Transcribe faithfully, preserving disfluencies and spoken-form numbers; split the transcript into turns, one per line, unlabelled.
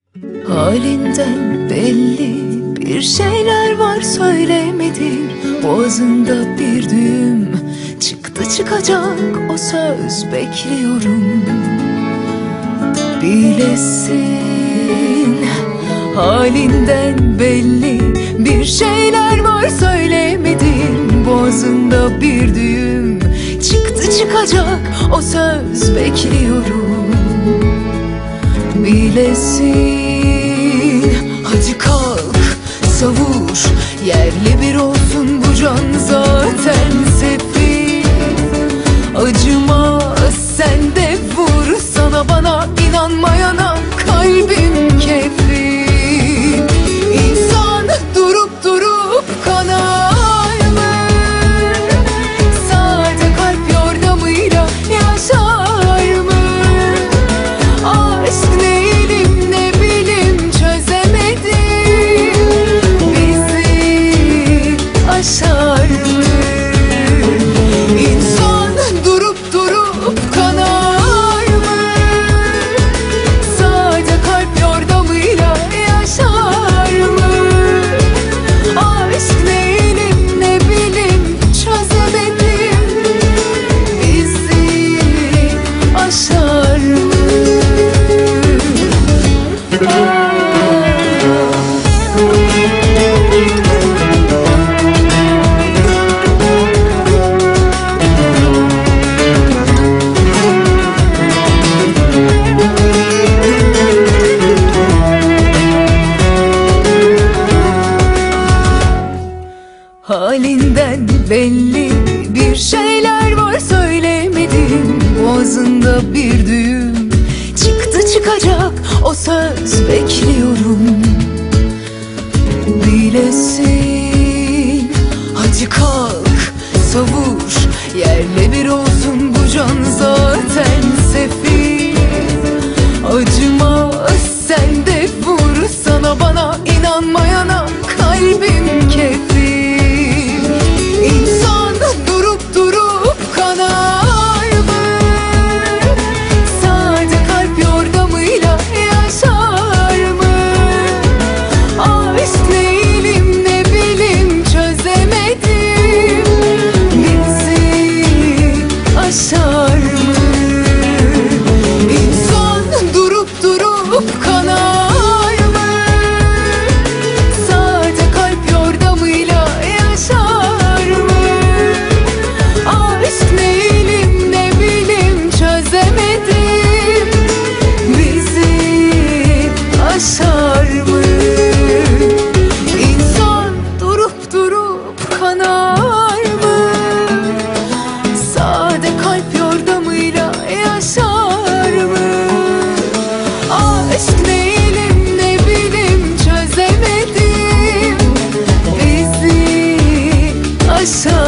Halinden belli bir şeyler var söylemedin. Boğazında bir düğüm çıktı çıkacak, o söz bekliyorum. Bilesin halinden belli bir şeyler var söylemedin. Boğazında bir düğüm çıktı çıkacak, o söz bekliyorum. Bilesin, hadi kalk savur, yerle bir olsun bu can zaten sefil. Acımaz sen de vur, sana bana inanmayana kalbim kefil. İnsan durup durup kanar mı? Sade kalp yordamıyla yaşar mı? Aşk ne ilim ne bilim çözemedim, bizi aşar mı? İnsan durup durup kanar mı? Sade kalp yordamıyla yaşar mı? Aşk ne ilim ne bilim çözemedim, bizi aşar mı? Halinden belli bir şeyler var söylemedin. Boğazında bir düğüm çıktı çıkacak, o söz bekliyorum. Bilesin, hadi kalk savur, yerle bir olsun bu can zaten sefil. Acımaz sen de vur, sana bana inanmayana kalbim kefil. İnsan durup durup kanar mı? Sade kalp yordamıyla yaşar mı? Aşk ne ilim ne bilim çözemedim, bizi aşar mı? İnsan durup durup kanar mı? Sade kalp yordamıyla yaşar mı? Aşk ne ilim ne bilim çözemedim, bizi aşar mı? İnsan durup durup kanar mı? Sade kalp yordamıyla yaşar mı? Aşk ne ilim ne bilim çözemedim, bizi aşar